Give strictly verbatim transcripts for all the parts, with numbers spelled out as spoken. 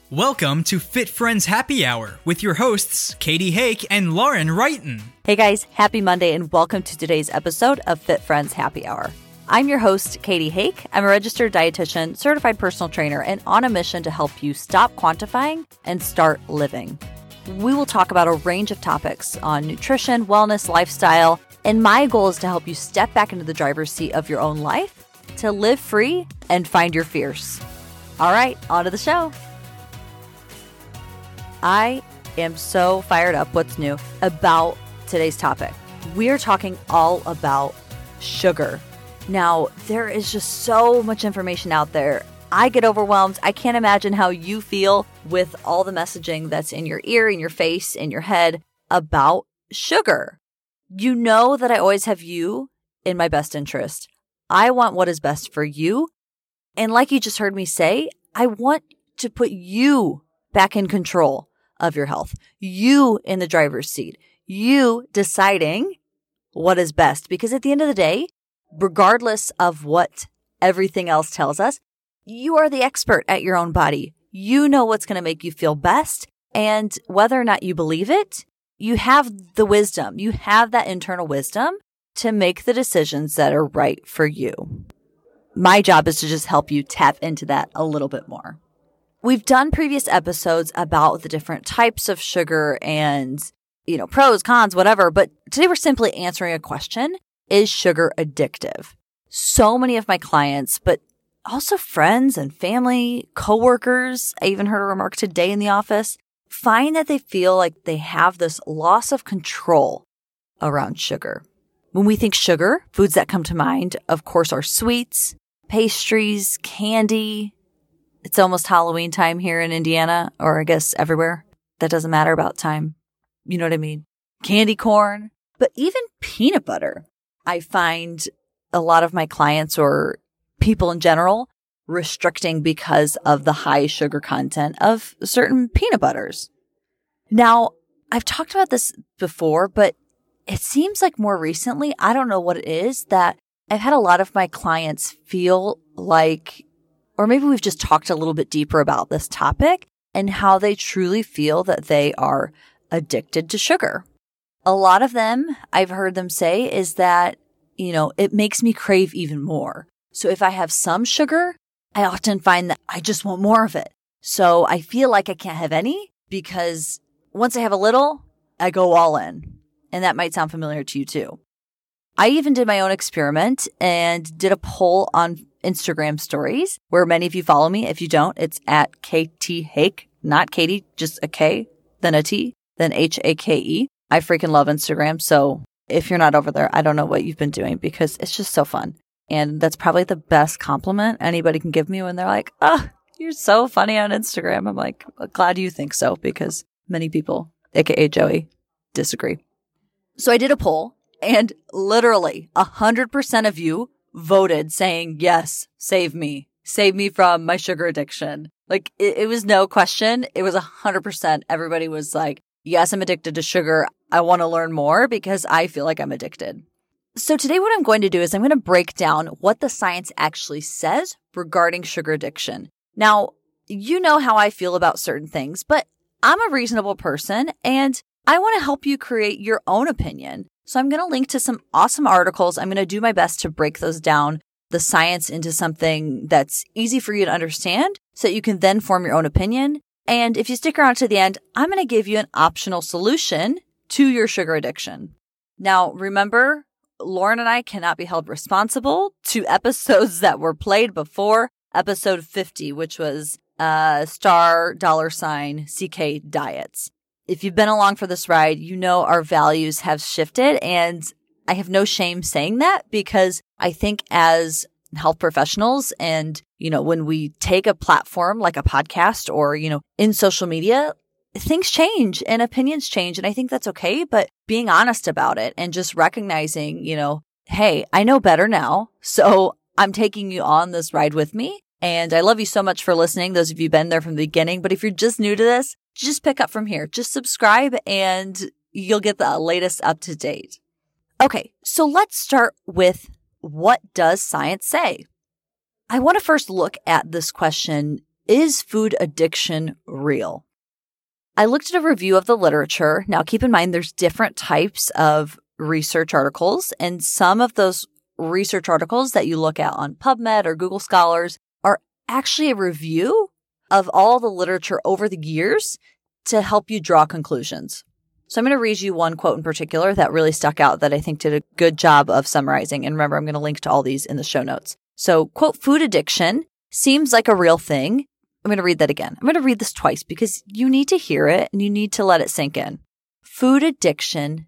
Welcome to Fit Friends Happy Hour with your hosts, Katie Hake and Lauren Wrighton. Hey guys, happy Monday and welcome to today's episode of Fit Friends Happy Hour. I'm your host, Katie Hake. I'm a registered dietitian, certified personal trainer, and on a mission to help you stop quantifying and start living. We will talk about a range of topics on nutrition, wellness, lifestyle, and my goal is to help you step back into the driver's seat of your own life to live free and find your fierce. All right, on to the show. I am so fired up, what's new, about today's topic. We are talking all about sugar. Now, there is just so much information out there. I get overwhelmed. I can't imagine how you feel with all the messaging that's in your ear, in your face, in your head about sugar. You know that I always have you in my best interest. I want what is best for you. And like you just heard me say, I want to put you back in control of your health. You in the driver's seat. You deciding what is best. Because at the end of the day, regardless of what everything else tells us, you are the expert at your own body. You know what's going to make you feel best. And whether or not you believe it, you have the wisdom. You have that internal wisdom to make the decisions that are right for you. My job is to just help you tap into that a little bit more. We've done previous episodes about the different types of sugar and, you know, pros, cons, whatever. But today we're simply answering a question. Is sugar addictive? So many of my clients, but also friends and family, coworkers, I even heard a remark today in the office, find that they feel like they have this loss of control around sugar. When we think sugar, foods that come to mind, of course, are sweets, pastries, candy. It's almost Halloween time here in Indiana, or I guess everywhere. That doesn't matter about time. You know what I mean? Candy corn, but even peanut butter. I find a lot of my clients or people in general restricting because of the high sugar content of certain peanut butters. Now, I've talked about this before, but it seems like more recently, I don't know what it is, that I've had a lot of my clients feel like, or maybe we've just talked a little bit deeper about this topic and how they truly feel that they are addicted to sugar. A lot of them, I've heard them say, is that, you know, it makes me crave even more. So if I have some sugar, I often find that I just want more of it. So I feel like I can't have any because once I have a little, I go all in. And that might sound familiar to you too. I even did my own experiment and did a poll on Instagram stories where many of you follow me. If you don't, it's at K T Hake, not Katie, just a K, then a T, then H A K E. I freaking love Instagram. So if you're not over there, I don't know what you've been doing because it's just so fun. And that's probably the best compliment anybody can give me when they're like, oh, you're so funny on Instagram. I'm like, glad you think so because many people, aka Joey, disagree. So I did a poll and literally one hundred percent of you voted saying, yes, save me. Save me from my sugar addiction. Like it, it was no question. It was one hundred percent. Everybody was like, yes, I'm addicted to sugar. I want to learn more because I feel like I'm addicted. So today what I'm going to do is I'm going to break down what the science actually says regarding sugar addiction. Now, you know how I feel about certain things, but I'm a reasonable person and I want to help you create your own opinion. So I'm going to link to some awesome articles. I'm going to do my best to break those down, the science into something that's easy for you to understand so that you can then form your own opinion. And if you stick around to the end, I'm going to give you an optional solution to your sugar addiction. Now, remember, Lauren and I cannot be held responsible to episodes that were played before episode fifty, which was uh, star dollar sign C K diets. If you've been along for this ride, you know our values have shifted, and I have no shame saying that because I think as health professionals and, you know, when we take a platform like a podcast or, you know, in social media, things change and opinions change. And I think that's okay. But being honest about it and just recognizing, you know, hey, I know better now. So I'm taking you on this ride with me. And I love you so much for listening. Those of you who've been there from the beginning. But if you're just new to this, just pick up from here. Just subscribe and you'll get the latest up to date. Okay, so let's start with what does science say? I want to first look at this question. is food addiction real? I looked at a review of the literature. Now, keep in mind, there's different types of research articles, and some of those research articles that you look at on PubMed or Google Scholars are actually a review of all the literature over the years to help you draw conclusions. So I'm going to read you one quote in particular that really stuck out that I think did a good job of summarizing. And remember, I'm going to link to all these in the show notes. So, quote, food addiction seems like a real thing. I'm going to read that again. I'm going to read this twice because you need to hear it and you need to let it sink in. Food addiction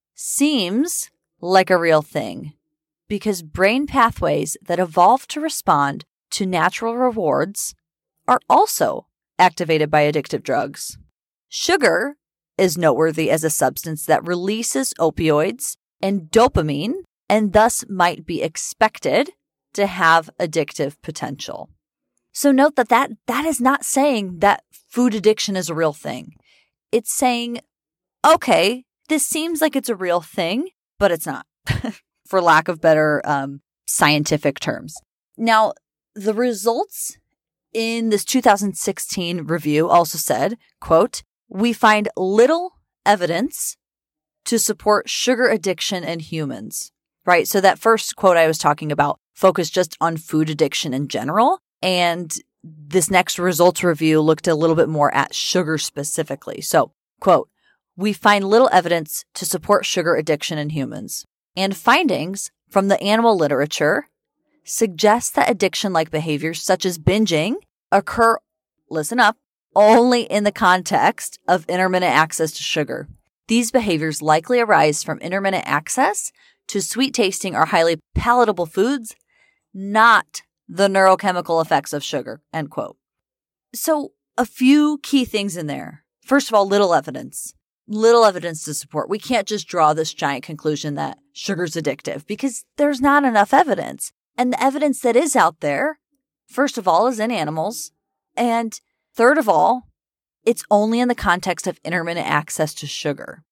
seems like a real thing because brain pathways that evolve to respond to natural rewards are also activated by addictive drugs. Sugar is noteworthy as a substance that releases opioids and dopamine and thus might be expected to have addictive potential. So note that, that that is not saying that food addiction is a real thing. It's saying, okay, this seems like it's a real thing, but it's not, for lack of better um, scientific terms. Now, the results in this two thousand sixteen review also said, quote, we find little evidence to support sugar addiction in humans, right? So that first quote I was talking about focused just on food addiction in general. And this next results review looked a little bit more at sugar specifically. So, quote, we find little evidence to support sugar addiction in humans. And findings from the animal literature suggest that addiction-like behaviors such as binging occur, listen up, only in the context of intermittent access to sugar. These behaviors likely arise from intermittent access to sweet-tasting or highly palatable foods, not the neurochemical effects of sugar, end quote. So a few key things in there. First of all, little evidence. Little evidence to support. We can't just draw this giant conclusion that sugar's addictive because there's not enough evidence. And the evidence that is out there, first of all, is in animals. And third of all, it's only in the context of intermittent access to sugar.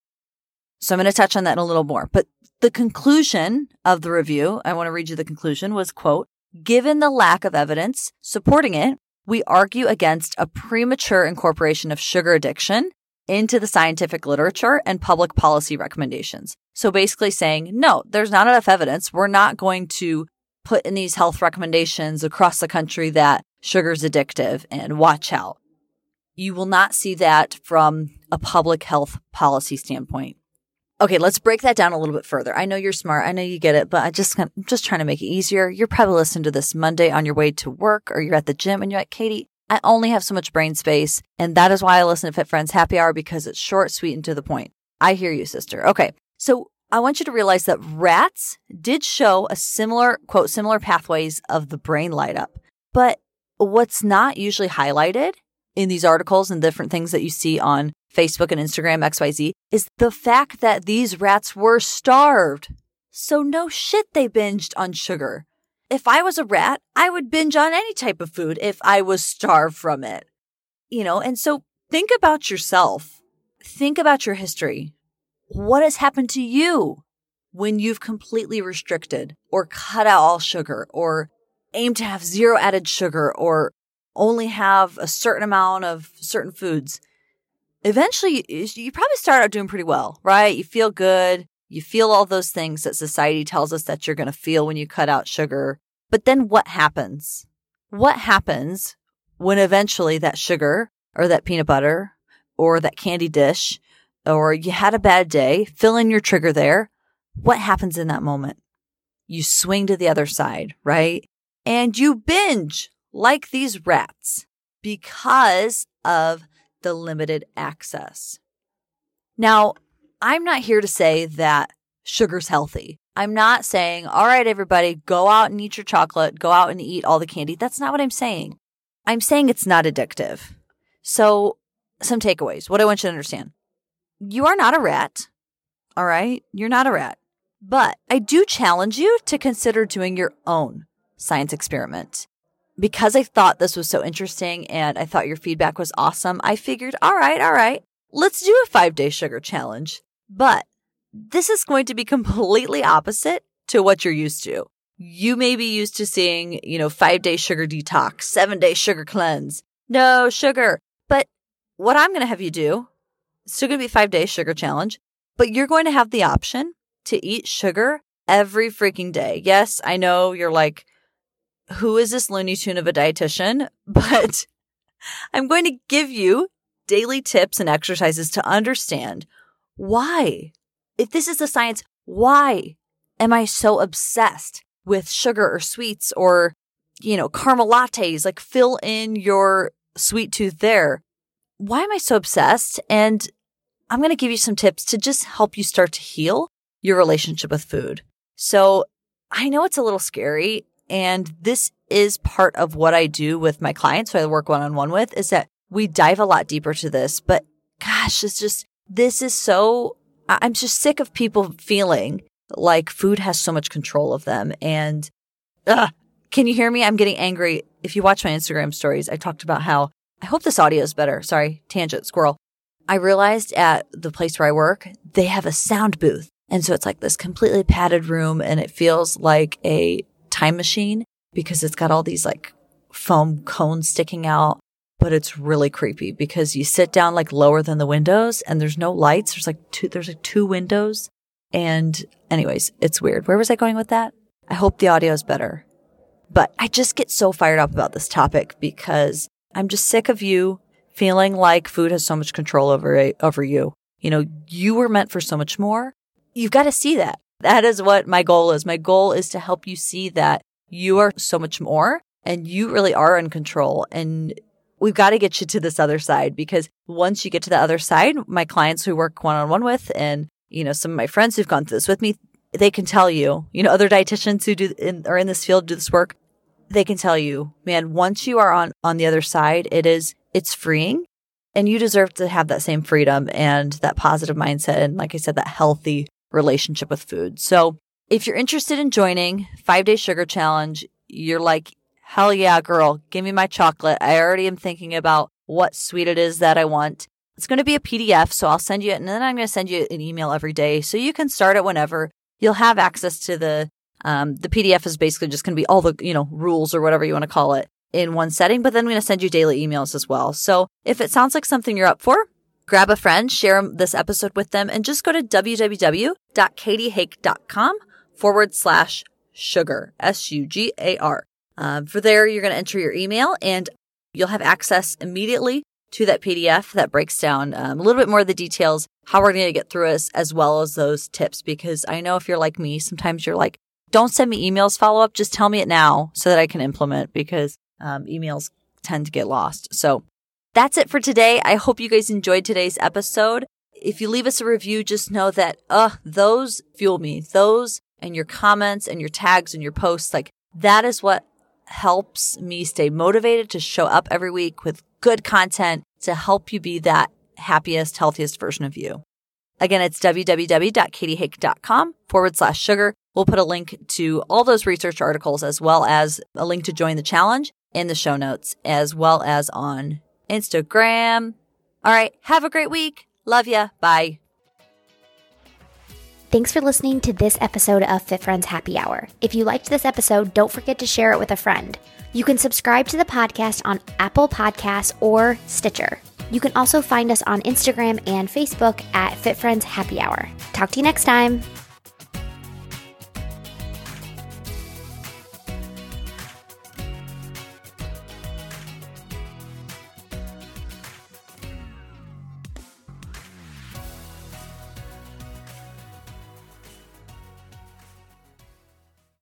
So I'm going to touch on that in a little more. But the conclusion of the review, I want to read you the conclusion, was, quote, given the lack of evidence supporting it, we argue against a premature incorporation of sugar addiction into the scientific literature and public policy recommendations. So basically saying, no, there's not enough evidence. We're not going to put in these health recommendations across the country that sugar's addictive and watch out. You will not see that from a public health policy standpoint. Okay, let's break that down a little bit further. I know you're smart. I know you get it, but I just, I'm just trying to make it easier. You're probably listening to this Monday on your way to work or you're at the gym and you're like, Katie, I only have so much brain space. And that is why I listen to Fit Friends Happy Hour because it's short, sweet, and to the point. I hear you, sister. Okay, so I want you to realize that rats did show a similar, quote, similar pathways of the brain light up. But what's not usually highlighted in these articles and different things that you see on Facebook and Instagram, X Y Z, is the fact that these rats were starved. So no shit they binged on sugar. If I was a rat, I would binge on any type of food if I was starved from it. You know, and so think about yourself. Think about your history. What has happened to you when you've completely restricted or cut out all sugar or aim to have zero added sugar or only have a certain amount of certain foods? Eventually, you probably start out doing pretty well, right? You feel good. You feel all those things that society tells us that you're going to feel when you cut out sugar. But then what happens? What happens when eventually that sugar or that peanut butter or that candy dish or you had a bad day, fill in your trigger there. What happens in that moment? You swing to the other side, right? And you binge like these rats because of the limited access. Now, I'm not here to say that sugar's healthy. I'm not saying, all right, everybody, go out and eat your chocolate, go out and eat all the candy. That's not what I'm saying. I'm saying it's not addictive. So some takeaways. What I want you to understand. You are not a rat. All right? You're not a rat. But I do challenge you to consider doing your own science experiment. Because I thought this was so interesting and I thought your feedback was awesome, I figured, all right, all right, let's do a five-day sugar challenge. But this is going to be completely opposite to what you're used to. You may be used to seeing, you know, five-day sugar detox, seven-day sugar cleanse. no sugar. But what I'm going to have you do, it's still going to be a five-day sugar challenge, but you're going to have the option to eat sugar every freaking day. Yes, I know you're like, who is this Looney Tune of a dietitian? But I'm going to give you daily tips and exercises to understand why. If this is the science, why am I so obsessed with sugar or sweets or, you know, caramel lattes? Like, fill in your sweet tooth there. Why am I so obsessed? And I'm going to give you some tips to just help you start to heal your relationship with food. So I know it's a little scary, and this is part of what I do with my clients who I work one-on-one with, is that we dive a lot deeper to this. But gosh, it's just, this is so, I'm just sick of people feeling like food has so much control of them. And ugh, can you hear me? I'm getting angry. If you watch my Instagram stories, I talked about how, I hope this audio is better. Sorry, tangent, squirrel. I realized at the place where I work, they have a sound booth. And so it's like this completely padded room, and it feels like a time machine because it's got all these like foam cones sticking out, but it's really creepy because you sit down like lower than the windows and there's no lights. There's like two, there's like two windows. And anyways, it's weird. Where was I going with that? I hope the audio is better, but I just get so fired up about this topic because I'm just sick of you feeling like food has so much control over, over you. You know, you were meant for so much more. You've got to see that. That is what my goal is. My goal is to help you see that you are so much more and you really are in control. And we've got to get you to this other side, because once you get to the other side, my clients who work one-on-one with, and, you know, some of my friends who've gone through this with me, they can tell you, you know, other dietitians who do in, are in this field, do this work, they can tell you, man, once you are on, on the other side, it is, it's freeing, and you deserve to have that same freedom and that positive mindset. And like I said, that healthy relationship with food. So if you're interested in joining five day sugar challenge, you're like, hell yeah, girl, give me my chocolate. I already am thinking about what sweet it is that I want. It's going to be a P D F. So I'll send you it, and then I'm going to send you an email every day. So you can start it whenever. You'll have access to the, um, the P D F is basically just going to be all the, you know, rules or whatever you want to call it in one setting, but then I'm going to send you daily emails as well. So if it sounds like something you're up for, grab a friend, share this episode with them, and just go to www.katiehake.com forward slash sugar, S U G A R. Um, for there, you're going to enter your email, and you'll have access immediately to that P D F that breaks down um, a little bit more of the details, how we're going to get through us, as well as those tips. Because I know if you're like me, sometimes you're like, don't send me emails follow up, just tell me it now so that I can implement, because um, emails tend to get lost. So that's it for today. I hope you guys enjoyed today's episode. If you leave us a review, just know that, uh, those fuel me. Those and your comments and your tags and your posts, like, that is what helps me stay motivated to show up every week with good content to help you be that happiest, healthiest version of you. Again, it's www.katiehake.com forward slash sugar. We'll put a link to all those research articles, as well as a link to join the challenge in the show notes, as well as on Instagram. All right. Have a great week. Love ya. Bye. Thanks for listening to this episode of Fit Friends Happy Hour. If you liked this episode, don't forget to share it with a friend. You can subscribe to the podcast on Apple Podcasts or Stitcher. You can also find us on Instagram and Facebook at Fit Friends Happy Hour. Talk to you next time.